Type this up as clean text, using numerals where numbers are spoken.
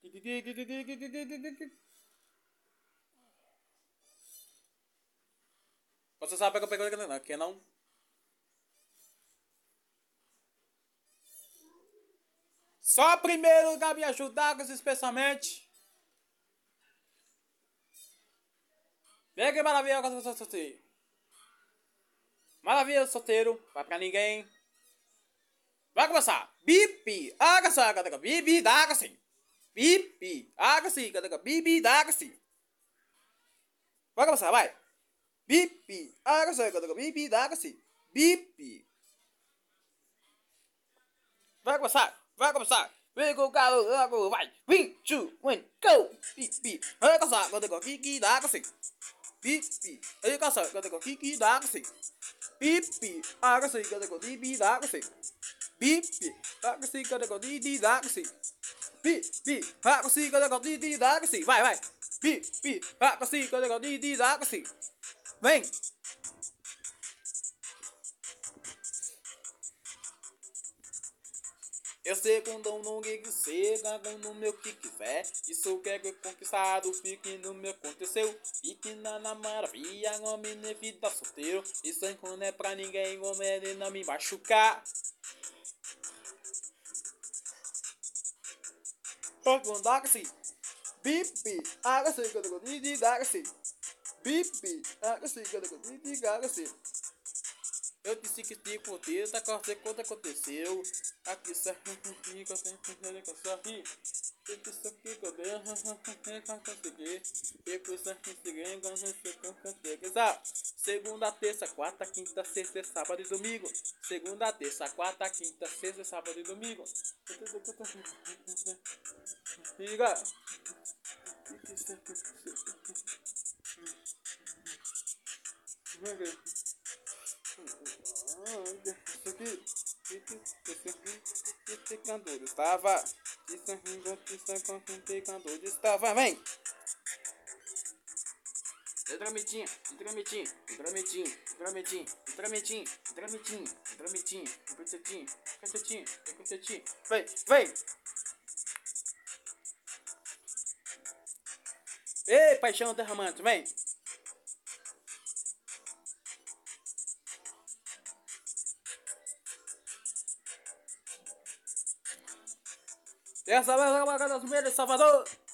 Você sabe que eu peguei aqui, não? Só primeiro lugar me ajudar com esses pensamentos. Vem que maravilha que eu sou solteiro. Maravilha solteiro, vai pra ninguém. Vai começar. Bipi, agasa, cadê bibi, dagasi. Bipi, agasi, cadê bibi, dagasi. Vai começar, vai. Bipi, agasa, cadê bibi, dagasi. Bipi. Vai começar, vai começar. Vem com o carro, vai. 3, 2, 1, go. Bipi, vai começar, cadê bibi, dagasi. Bipi, aí começar, cadê bibi, dagasi. Bipi, agasi, cadê bibi, dagasi. Bipi, agasi, cadê bibi, dagasi. Pi, agasi, cadê bibi, dagasi. Vai, vai. Pi, agasi, cadê bibi, dagasi. Vem. Eu sei quando não que ser, no meu que quiser. Isso quer que conquistado fique no meu aconteceu. Fique na maravilha, homem na vida solteiro. Isso não é pra ninguém, homem não me machucar. Dagasi. Bipi, agasi, cadê bibi, dagasi. Bipi, agasi, cadê bibi, dagasi. Eu disse que te contei, tá quando aconteceu. Aqui só que eu tenho que sorrir. Eu disse que eu dei, consegui. Eu consegui, consegui. Segunda, terça, quarta, quinta, sexta, sábado e domingo. Segunda, terça, quarta, quinta, sexta, sábado e domingo. Liga. Pecador estava. Pecador estava. Vem! Tramitinho, tramitinho, tramitinho, tramitinho, tramitinho, tramitinho, tramitinho, cacetinho, cacetinho, cacetinho. Vem, vem! Ei, paixão derramante, vem! Essa vai ser a das mulheres de Salvador.